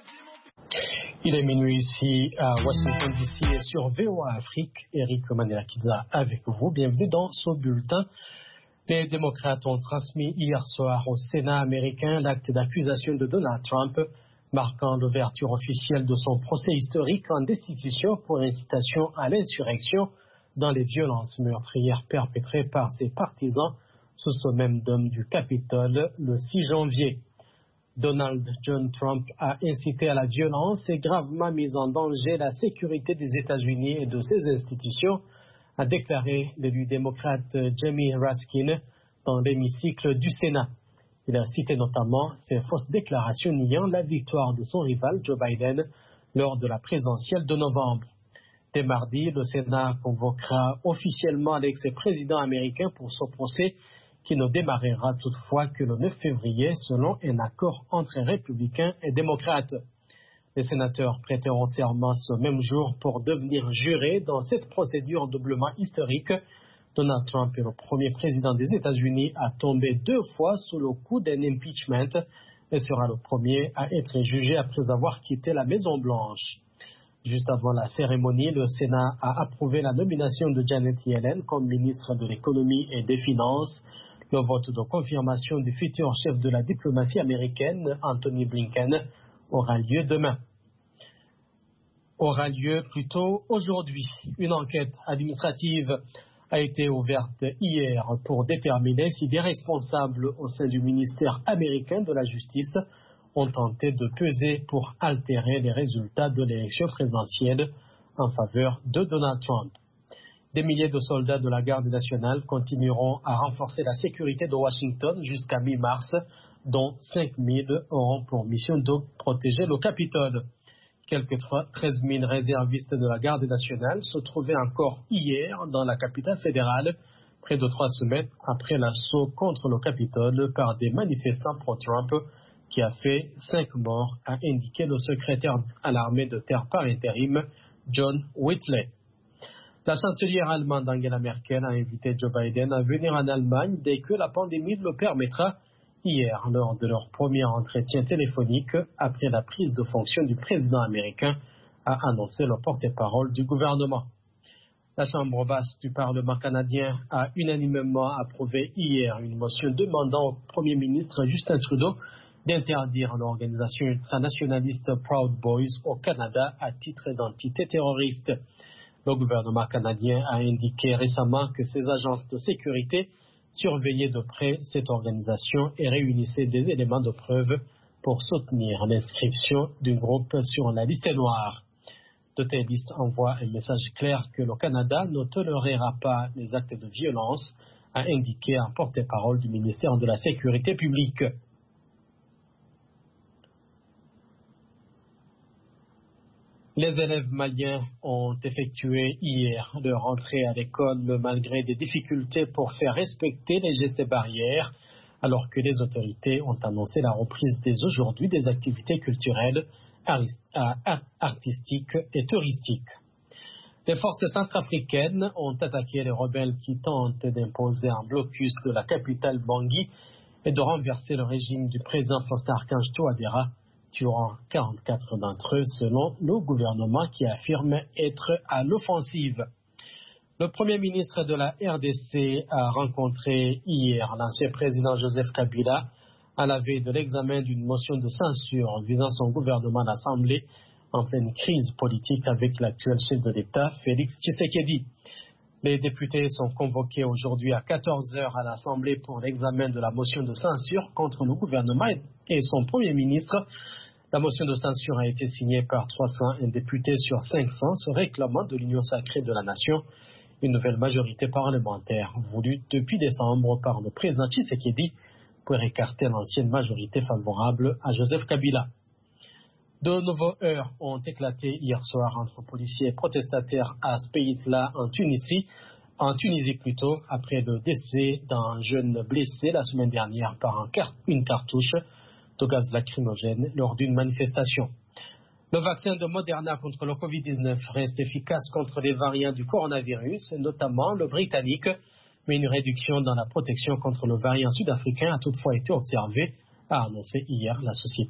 Il est minuit ici à Washington DC et sur VOA Afrique. Eric Manelakiza avec vous. Bienvenue dans ce bulletin. Les démocrates ont transmis hier soir au Sénat américain l'acte d'accusation de Donald Trump, marquant l'ouverture officielle de son procès historique en destitution pour incitation à l'insurrection dans les violences meurtrières perpétrées par ses partisans sous ce même dôme du Capitole le 6 janvier. Donald John Trump a incité à la violence et gravement mis en danger la sécurité des États-Unis et de ses institutions, a déclaré l'élu démocrate Jamie Raskin dans l'hémicycle du Sénat. Il a cité notamment ses fausses déclarations niant la victoire de son rival Joe Biden lors de la présidentielle de novembre. Dès mardi, le Sénat convoquera officiellement l'ex-président américain pour son procès qui ne démarrera toutefois que le 9 février selon un accord entre républicains et démocrates. Les sénateurs prêteront serment ce même jour pour devenir jurés dans cette procédure doublement historique. Donald Trump est le premier président des États-Unis à tomber 2 fois sous le coup d'un impeachment et sera le premier à être jugé après avoir quitté la Maison-Blanche. Juste avant la cérémonie, le Sénat a approuvé la nomination de Janet Yellen comme ministre de l'Économie et des Finances. Le vote de confirmation du futur chef de la diplomatie américaine, Anthony Blinken, aura lieu demain. Aura lieu plutôt aujourd'hui. Une enquête administrative a été ouverte hier pour déterminer si des responsables au sein du ministère américain de la Justice ont tenté de peser pour altérer les résultats de l'élection présidentielle en faveur de Donald Trump. Des milliers de soldats de la garde nationale continueront à renforcer la sécurité de Washington jusqu'à mi-mars, dont 5 000 auront pour mission de protéger le Capitole. Quelques 13 000 réservistes de la garde nationale se trouvaient encore hier dans la capitale fédérale, près de 3 semaines après l'assaut contre le Capitole par des manifestants pro-Trump qui a fait 5 morts, a indiqué le secrétaire à l'armée de terre par intérim, John Whitley. La chancelière allemande Angela Merkel a invité Joe Biden à venir en Allemagne dès que la pandémie le permettra, hier lors de leur premier entretien téléphonique après la prise de fonction du président américain, a annoncé le porte-parole du gouvernement. La Chambre basse du Parlement canadien a unanimement approuvé hier une motion demandant au Premier ministre Justin Trudeau d'interdire l'organisation ultranationaliste Proud Boys au Canada à titre d'entité terroriste. Le gouvernement canadien a indiqué récemment que ses agences de sécurité surveillaient de près cette organisation et réunissaient des éléments de preuve pour soutenir l'inscription du groupe sur la liste noire. De telles listes envoient un message clair que le Canada ne tolérera pas les actes de violence, a indiqué un porte-parole du ministère de la Sécurité publique. Les élèves maliens ont effectué hier leur entrée à l'école malgré des difficultés pour faire respecter les gestes barrières, alors que les autorités ont annoncé la reprise dès aujourd'hui des activités culturelles, artistiques et touristiques. Les forces centrafricaines ont attaqué les rebelles qui tentent d'imposer un blocus de la capitale Bangui et de renverser le régime du président Faustin-Archange Touadéra, tuant 44 d'entre eux selon le gouvernement qui affirme être à l'offensive. Le Premier ministre de la RDC a rencontré hier l'ancien président Joseph Kabila à la veille de l'examen d'une motion de censure visant son gouvernement à l'Assemblée en pleine crise politique avec l'actuel chef de l'État, Félix Tshisekedi. Les députés sont convoqués aujourd'hui à 14h à l'Assemblée pour l'examen de la motion de censure contre le gouvernement et son Premier ministre. La motion de censure a été signée par 301 députés sur 500 se réclamant de l'union sacrée de la nation, une nouvelle majorité parlementaire voulue depuis décembre par le président Tshisekedi pour écarter l'ancienne majorité favorable à Joseph Kabila. De nouveaux heurts ont éclaté hier soir entre policiers et protestataires à Speyitla en Tunisie, après le décès d'un jeune blessé la semaine dernière par une cartouche de gaz lacrymogène lors d'une manifestation. Le vaccin de Moderna contre le Covid-19 reste efficace contre les variants du coronavirus, notamment le britannique, mais une réduction dans la protection contre le variant sud-africain a toutefois été observée, a annoncé hier la société